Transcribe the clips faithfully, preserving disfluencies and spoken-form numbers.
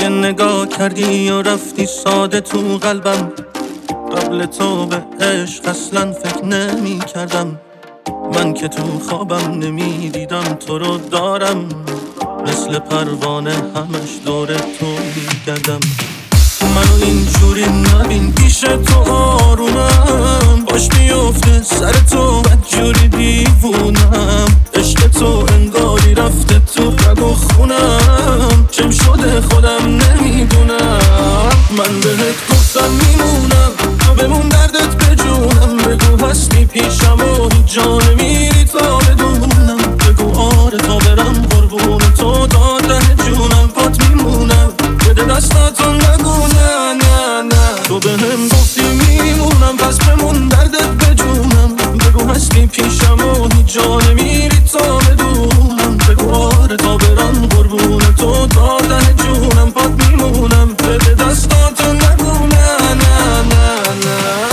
یه نگاه کردی و رفتی ساده تو قلبم. قبل تو به عشق اصلا فکر نمی کردم. من که تو خوابم نمی دیدم تو رو دارم. مثل پروانه همش دور تو می گردم. منو اینجوری نبین پیش تو آرومم. باش میفته سر تو بدجوری دیوونم. عشق تو انگاری رفته تو رگ و خونم. چم شده خودم نمیدونم. من بهت گفتم میمونم تو بمون دردت به جونم. بگو هستی پیشم و هیچ جا نمیری تا بدونم. بگو آره تا برم قربون تو تا ته جونم. پات میمونم بده دستاتو نگو نه نه نه. تو به هم گفتی میمونم پس بمون دردت به جونم. بگو هستی پیشم و هیچ جا نمیری تا بدونم. بگو آره تا برم قربون تو تا ته جونم. پات میمونم بده دستاتو نگو نه نه نه نه.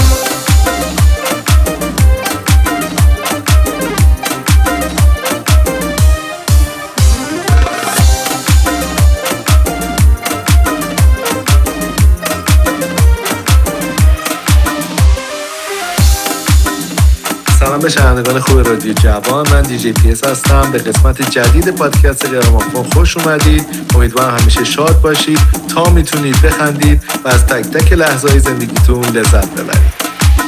سلام به شنوندگان خوب رادیو جوان. من دی جی پی اس هستم. به قسمت جدید پادکست گرامافون خوش اومدید. امیدوارم همیشه شاد باشید تا میتونید بخندید و از تک تک لحظه‌های زندگیتون لذت ببرید.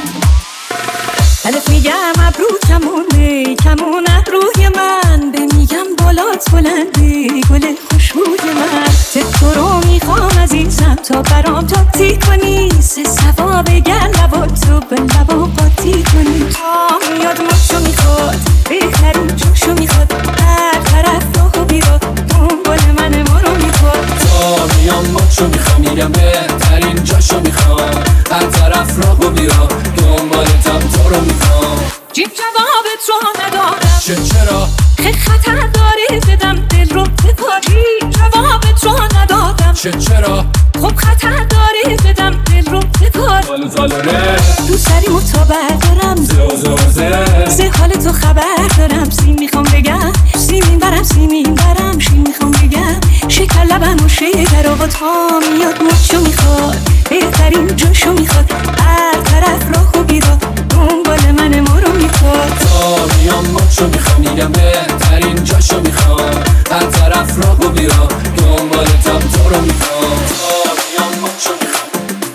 الف میگم ابرو کمونه کمون ابروی من. به میگم بالات بلنده گل خوشبوی من. تو رو میخوام عزیزم تا برام تاتی کنی. سه ثواب گر لبات تو به لبا قاطی کنی. تا میاد مچو میخواد بهترین جوشو میخواد. هر طرف راهو بیراد دنبال من ما رو میخواد. تا میام مچو میخوام میگم بهترین جاشو میخوام. هر طرف راهو بیراد دنبالتم تو رو میخوام. جیب جوابت رو ندارم چه چرا؟ خیلی خطر داری بدم دل رو بکاری. جوابت رو ندادم چه چرا؟ خب خطر داری بدم دل رو بکاری. بالو زالونه تو سری متابر دارم. زوزوزه زه حال تو خبر دارم. سیم میخوام بگم سیمین برم سیمین برم. شیم میخوام بگم شکر لبم و شکر. آقا تا میاد مچو میخواد بهترین جاشو میخواد. هر طرف راهو بیراد دنبال من ما رو میخواد. تا میام مچو میخوام میگم بهترین جاشو میخوام. هر طرف راهو بیراد دنبالتم تو رو میخوام. تا میام مچو میخوام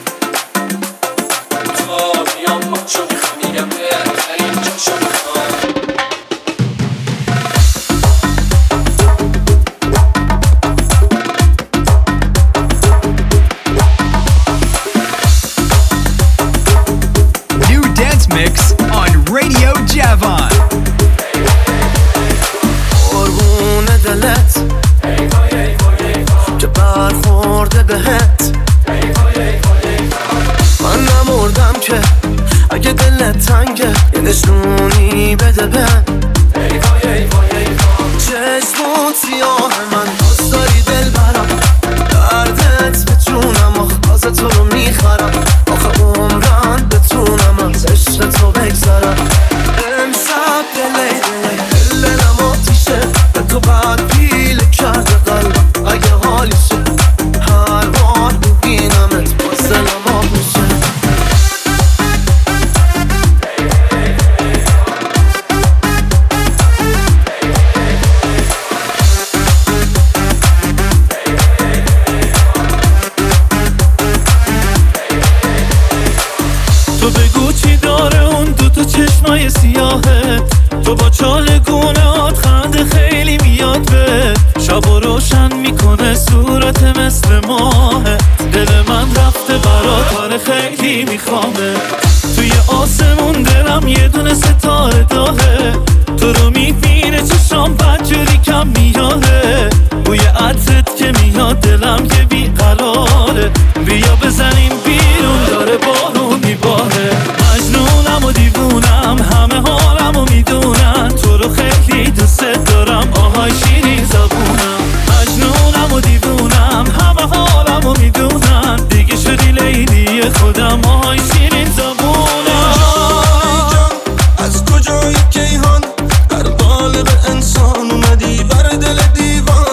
تا میام مچو میخوام میگم بهترین جاشو میخوام. Mix on Radio Javan. قربون دلت که برخورده بهت. من نمردم که اگه دلت تنگه یه نشونی بده بهم. چشمون سیاه من دوست داری دل برم. دردت به جونم آخ آز تو رو میخرم. آخه عمرم بتونم از عشق تو بگذرم. امشب دلی دلی دلم آتیشه. به تو بعد پیل کرده قلبم. اگه حالیشه هر بار ببینمت باز دلم آب میشه. تو بگو چی داره اون دوتا چشمای سیاهه. تو با چالگونهات خنده خیلی میاد به. شبا روشن میکنه صورت مثل ماهه. دل من رفته برات آره خیلی میخوامه. توی آسمون دلم یه دونه ستاره داهه. تو رو میبینه چشام بدجوری کم میاده. بوی عطرت که میاد دلم یه بیقراره. بیا بزنیم بیرون داره بارون میباره. مجنونم و دیوونم همه حالم و میدونن. تو رو خیلی دوست دارم آهای شیرین زبونم. مجنونم و دیوونم همه حالم و میدونن. دیگه شدی لیلی خودم آهای شیرین زبونم. از کجایی کیهان در قالب انسان اومدی بر دل دیوان.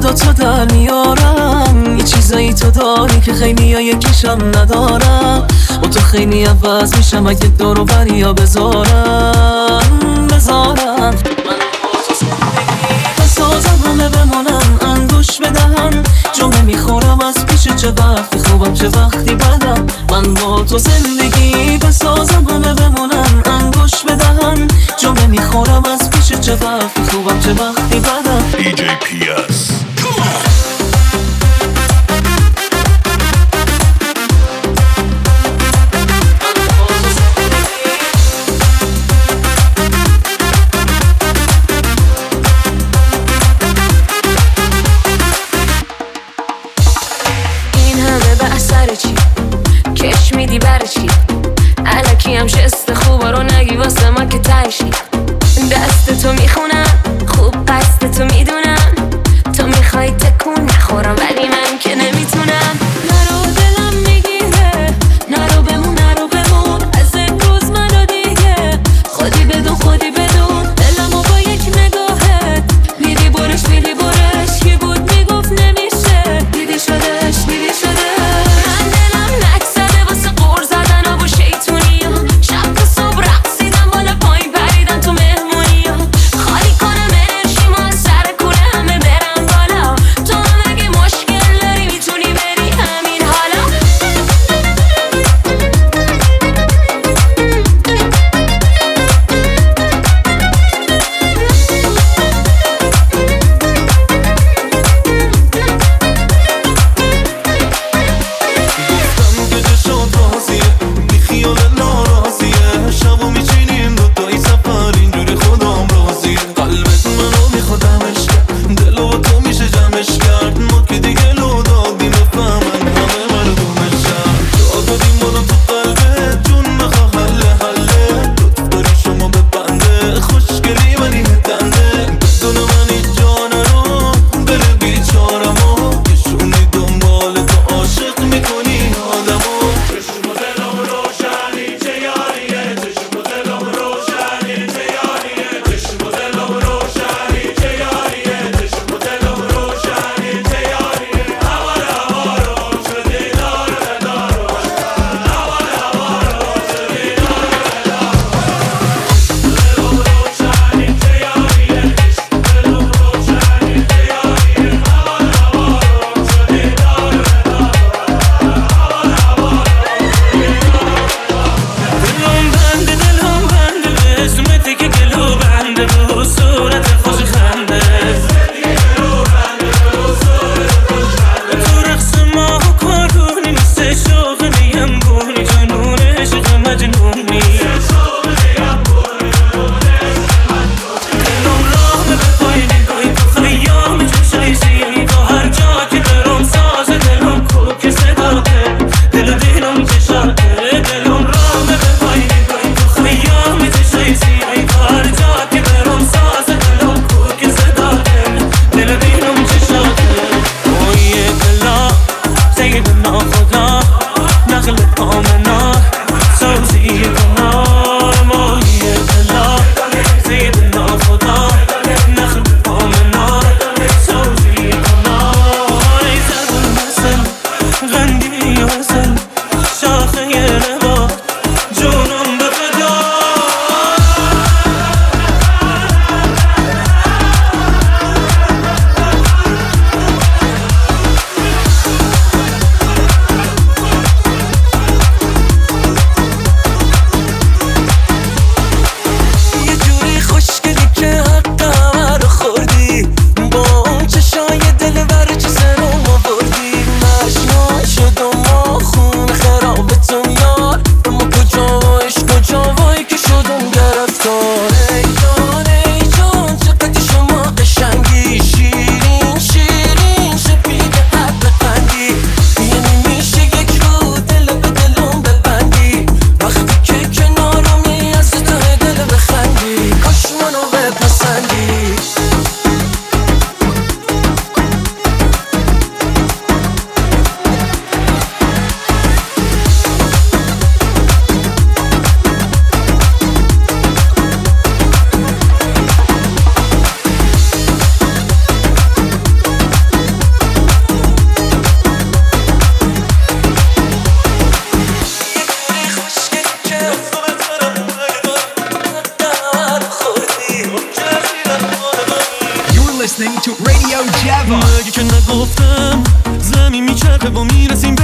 صدا تو در میارم. یه چیزایی تو داری که خیلی ها یکیشم ندارم. و تو خیلی عوض میشم اگه دورو بریا بذارم بذارم. بسازم همه بمانم انگوش بدهم. جمعه میخورم از پیش چه وقتی خوبم چه وقتی بدم. من با تو زندگی بسازم همه بمانم انگوش بدهم. جمعه میخورم از پیش چه وقتی خوبم چه وقتی بدم. دی جی پی اس کش میدی برای چی؟ الکی هم شست خوبا رو نگی واسه ما که تایشی. دست تو میخونم خوب قصد تو میدونم. تو میخوای تکون نخورم ولی من که نمیتونم. نرو دلم میگیره نرو بمون نرو بمون. از امروز منو دیگه خودی بدون خودی بدون. دلمو با یک نگاهت میری برش میری برش. کی بود میگفت نمیشه دیدی شدش دیدی شده.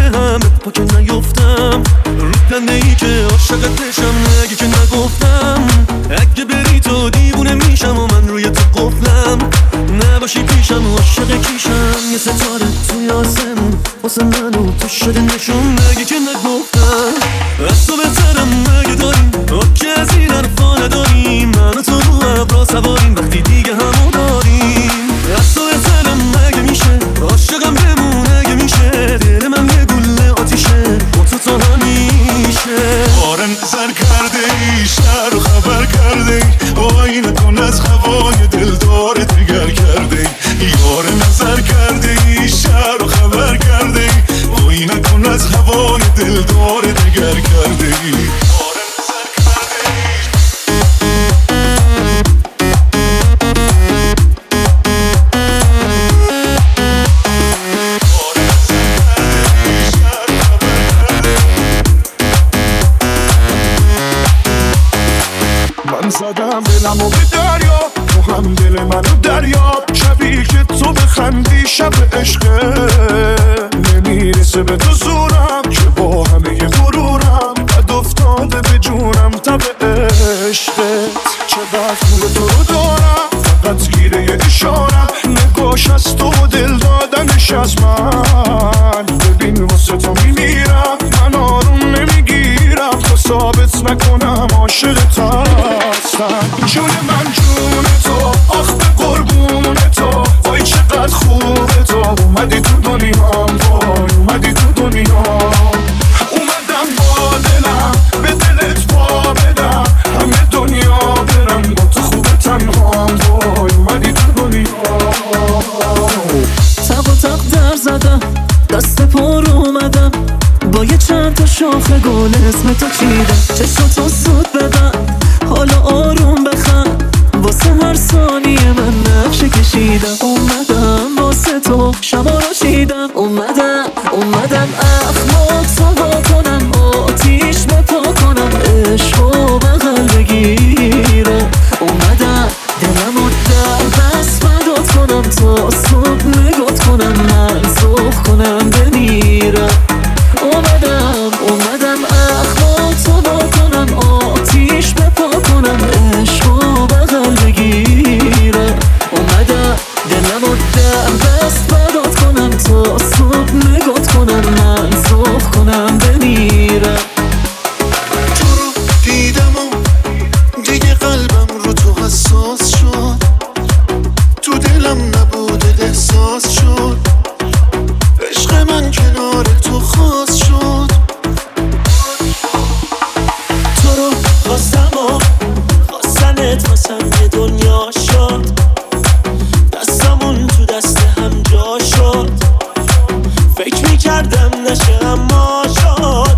همت پا که نیفتم رو دنده ای که عاشقت بشم اگه که نگفتم اگه بری تو دیوونه میشم و من روی تو قفلم نباشی پیشم و عاشق کیشم یه ستاره توی آسمون واسه منو تو شده نشون اگه که نگفتم از تو بهترم اگه داریم که از این حرفا نداریم من و تو رو ابرا سواریم وقتی دیگه همو داریم از تو بهترم اگه میشه عاشقم بمون اگه میشه دل من یه گله آتیشه با تو تا همیشه آره نظر کرده ای شهر رو خبر کرده ای وای نکن از هوای دلدار دیگر کرده ای یاره نظر کرده ای شهر رو خبر کرده ای وای نکن از هوای دلدار دیگر کرده ای آره نظر کرده ای من زدم دلمو به دریا تو هم دل منو دریاب شبی که تو بخندی شب عشقه نمیرسه به تو زورم که با همه غرورم قد افتاده به جونم تب عشقت چقدر خوب تو رو دارم فقط گیره یه اشارم نگاش از تو و دل دادنش از من ببین واسه تو میمیرم من آروم نمیگیرم تا ثابت نکنم عاشقت هستم جون من جون تو آخ به قربون تو وای چقدر خوبه تو اومدی تو دنیام وای اومدی تو دنیام اومدم با دلم به دلت پا بدم همه دنیا برم با تو خوبه تنهام وای اومدی تو دنیام تق و تق در زدم دست پر اومدم با یه چند تا شاخه گل اسم تو چیدم چشماتو سود بدم حالا آروم بخند واسه هر ثانیه من نقشه کشیدم اومدم واسه تو شما رو شیدم اومدم اومدم اخلاق سوا کنم آتیش بپا کنم عشقو بغل بگیرم اومدم دلمو در دست مداد کنم تا صبح نگات کنم من صبح کنم بمیرم اومدم اومدم اخلاق سوا کنم آتیش بپا کنم عشقو بغل بگیرم اومدم دلمو در دست مداد کنم تا صبح نگات کنم من صبح کنم بمیرم تو رو دیدم و دیگه قلبم رو تو حساس شد تو دلم نبوده احساس شد عشق من کنار تو خاص شد تو رو خواستم و خواستنت واسم یه دنیا شد دستمون تو دست هم جا شد فکر میکردم نشه اما شد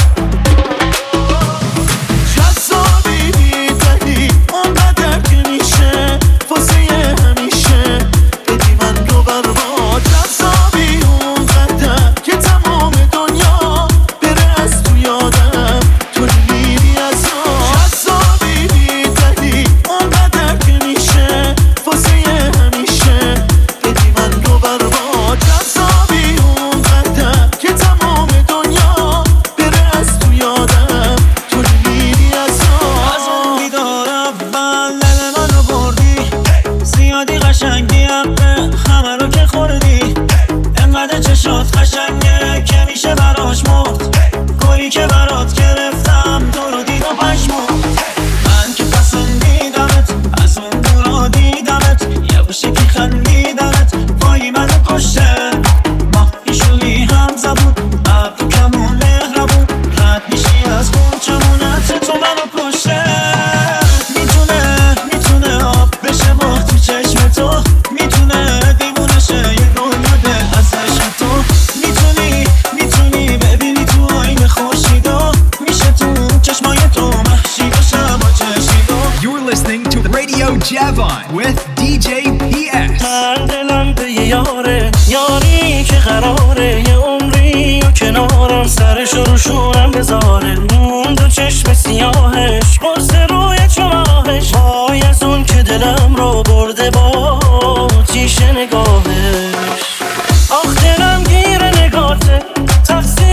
جذابی بیدلی اونقدر که میشه واسه همیشه بدی من رو برباد جذابی اونقدر که تمام دنیا بره از تو یادم تو میری از آن جذابی بیدلی اونقدر که میشه واسه همیشه بدی من رو برباد جذابی اونقدر که تمام دنیا بره از تو یادم تو میری از آن از اون بیدارم من دل منو بردی زیادی قشنگی حقه همه رو که خوردی انقدر چشات قشنگه که میشه براش مرد گلی که برات گرفتم تو رو دید و پشمرد من که پسندیدمت از اون دورا دیدمت یواشکی خندیدمت وای منو کشته ماهی شدی هم زبون ابرو کمون مهربون رد میشی از گوچمونت تو منو کشته میتونه میتونه آب بشه ماه تو چشم تو میتونه دیوونه شه یه دنیا دل از عشق تو میتونی میتونی ببینی تو آینه خورشیدا میشه تو چشمای تو محشی بشم با چشیدا You're listening to Radio Javon with دی جی پی اس. من دلم به یه یاره یاری که قراره یه عمری و کنارم سرش رو شونم بذاره اون دو چشم سیاهش قرص روی چماهش وای از اون که دلم رو برده با تیشه نگاهش آخ دلم گیر نگاته تقصیر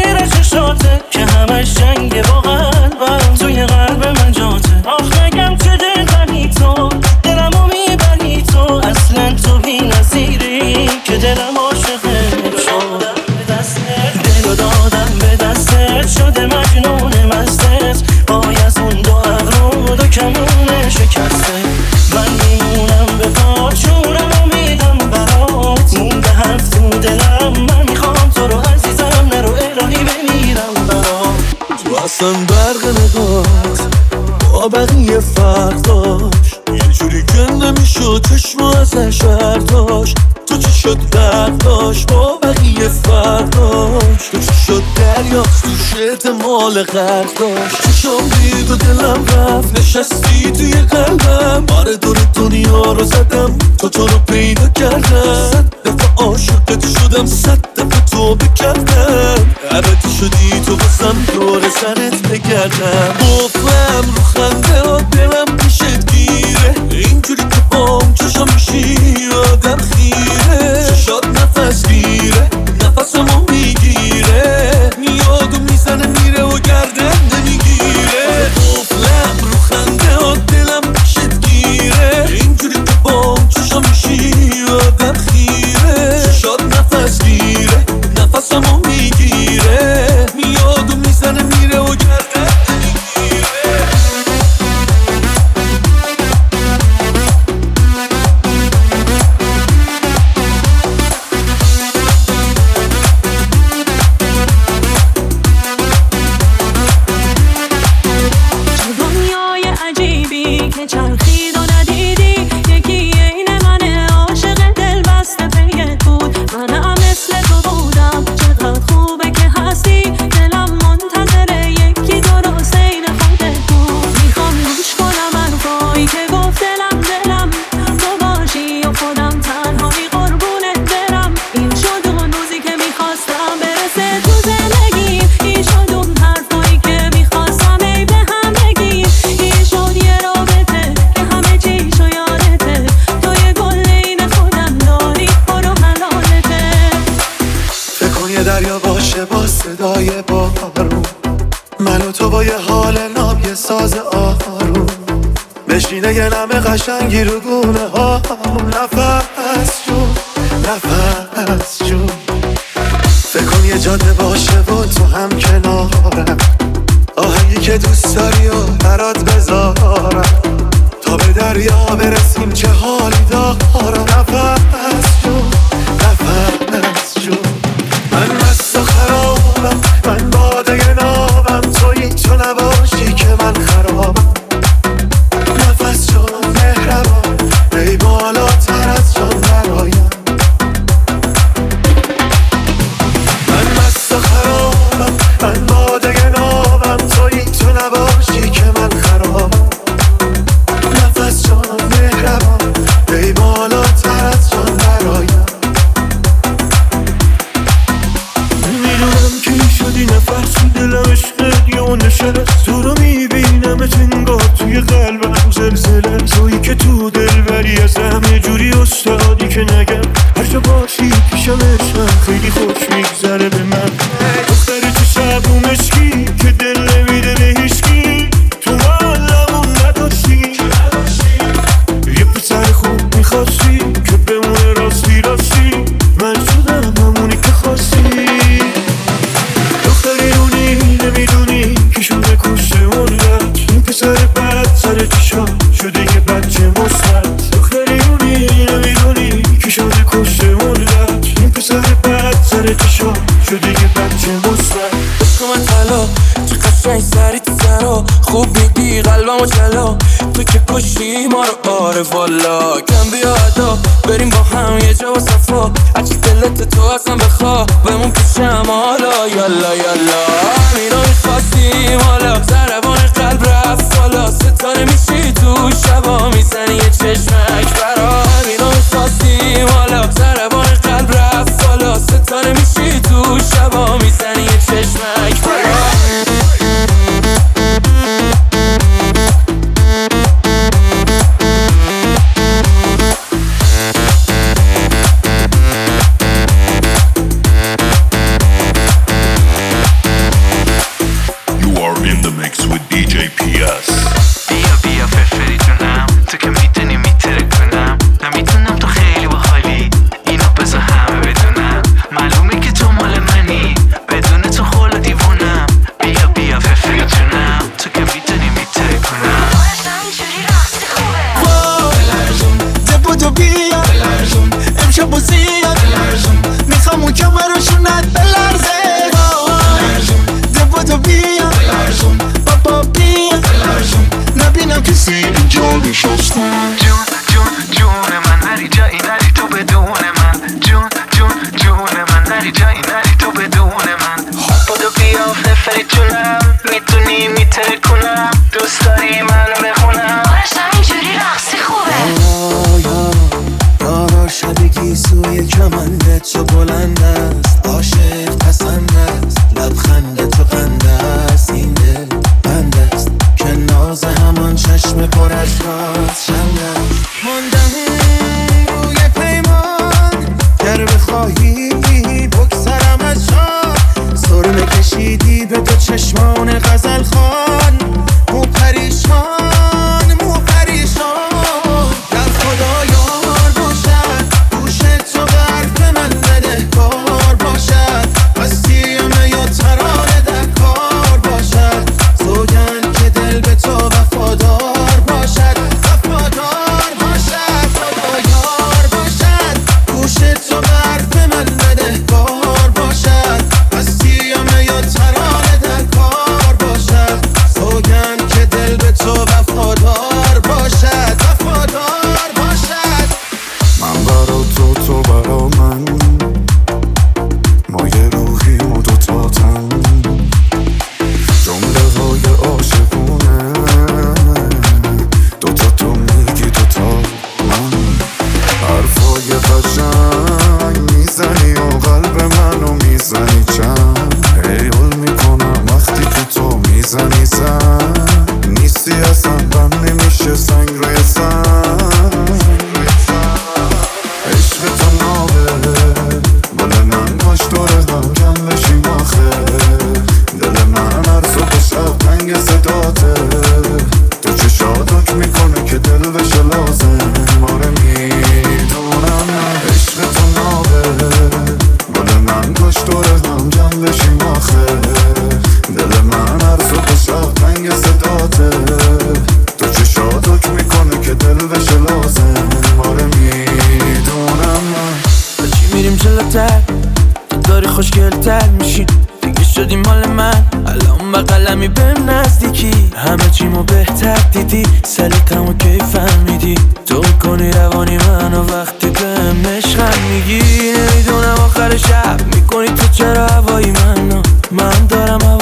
قشنگه با قلبم، توی قلب من جاته. آخ نگم که دل بری تو، دلمو میبری تو، اصلا تو بی نظیری که دلم عاشقت شد. دلو دادم به دستت، شده مجنون مستت، پای از اون دو ابرو دو کمونه شکسته. من میمونم به پات، جونمو میدم برات، مونده حرف تو دلم، من میخوام تو رو عزیزم، نرو الهی بمیرم برات. تو اصلا برق نگات با بقیه فرق داشت، یه جوری که نمیشد چشم ازش برداشت. تو چی شد برداشت با بقیه فرق داشت، تو چی شد دریاست توش احتمال غرق داشت. چشم دید و دلم رفت، نشستی توی قلبم، بار دور دنیا رو زدم تو تو رو پیدا کردم. صد دفعه عاشقت شدم، صد دفعه تو بکردم، عبدی شدی تو بسم دور سرت بگردم. گفتم رو خنده ها دلم پیشت گیره، اینجوری که بام چشم میشی آدم خیره. شاد نفس گیره، نفسمو میگیره، میاد و میزنه میره و گردن نمیگیره. گفتم رو خنده ها دلم پیشت گیره، اینجوری که بام چشم میشی آدم خیره. شاد نفس گیره، نفسمو میگیره، میاد و میزنه میره و گردن نمیگیره. دنیای عجیبی که چرخید و ندیدی، یکی عین من عاشق دل بسته پیت بود. منم مثل تو بودم، چقدر خوبه که هستی، دلم منتظره یکی درست عین خودت بود. میخوام گوش کنم حرفایی که گفت دلم دلم، تو باشی و خودم تنهایی قربونت برم. این شد اون روزی که میخواستم برسه تو زندگی، این شد اون حرفایی که میخواستم ای به هم بگی. این شد یه رابطه که همه چیشو یادته، تو یه گل این خودم داری، برو حلالته. فکر کن یه دریا باشه با صدای بارون، من و تو با یه حال ناب یه ساز آروم، بشینه یه نم قشنگی رو گونه ها. نفس جون نفس جون، فکر کن یه جاده باشه با تو هم کنارم، آهنگی که دوست داری و برات بذارم، تا به دریا برسیم چه حالی دارم. نفس جون نفس جون، من مست و خرابم، من باده نابم، تویی تو نباشی که من خرابم. نفس جون مهربان، ای بالاتر از جان برایم. من مست و خرابم، من باده نابم، تویی تو نباشی که من خرابم. نفس جون مهربان، ای بالاتر از جان برایم. میدونم که شدی نفس دلم عشقت یا نشست، تو رو میبینم انگار توی قلبم زلزله. تویی که تو دل بری ازم، یه جوری استادی که نگم، هر جا باشی پیشم عشقم، خیلی خوش میگذره به من. دختر تو شبو مشکی که دل نمیده به هیچکی، تو حالمون نداشتی، یه پسر خوب میخواستی که بمونه راستی راستی، من شدم همونی که خواستی. دختری رونی نمیدونی که شده کشته مولد، این پسر بد سر چشا شده یه بچه مثبت. دختری رونی نمیدونی که شده کشته مولد، این پسر بد سر چشا شده یه بچه مثبت. عشق من طلا چه قشنگ سری تو سرا، خوب میدی قلبم و جلا، تو که کشی ما رو آره والا. کم بیا ادا بریم با هم یه جا و صفا، هرچی دلت تو اصلا بخوا، بمون پیشم حالا. یالا یالا همینا میخواستیم حالا، ضربان قلب رفت بالا، ستاره میشی تو شبا، میزنی یه چشمک برا. همینا میخواستیم حالا، ضربان قلب رفت بالا، ستاره میشی تو شبا، میزنی یه چشمک برا. داری جونم میتونی میترکونم دوست داری منو بخونم آرش همینجوری رقصی خوبه یارا شبگی سوی کمنده تو بلند است عاشق پسند است لبخند تو قند است این دل بند است که ناز همان چشم پر از راز شند است ماندم روی پیمان گر بخواهی بگذرم از جان سرمه کشیدی به دو چشمان غزل خان مو پریشان مو پریشان در خدا یار باشد گوش تو به حرف من بدهکار باشد بستیم یا ترانه در کار باشد سوگند که دل به تو وفادار باشد وفادار باشد خدا یار باشد گوش تو به حرف من بدهکار باشد بستیم یا ترانه در کار باشد سوگند که دل به تو وفادار باشد وفادار باشد من برا تو تو برا من ما یه روحیم و دوتا تن جمله های عاشقونه دوتا تو میگی دوتا من حرفای قشنگ میزنی و قلب منو میزنی چند حیول میکنم وقتی که تو میزنی زن نیستی اصلا بند نمیشه سنگ روی سنگ عشق تو نابه گل من باش دوره هم کم بشیم آخه دل من هر صبح شب تنگ صداته تو چشاتک میکنه که دل بشه لازم ماره میدونم عشق تو نابه گل من باش دوره هم کم بشیم آخه دل من هر صبح شب تنگ صداته تو چشاتک میکنه که دل بشه لازم ماره میدونم با چی میریم جلوتر تو داری خوشگلتر میشی دیگه شدی مال من الان بقلمی بهم نزدیکی همه چیمو بهتر دیدی سلیتمو کی فهمیدی تو کنی روانی منو وقتی بهم عشقم میگی نمیدونم آخر شب میکنی تو چرا هوایی منو من دارم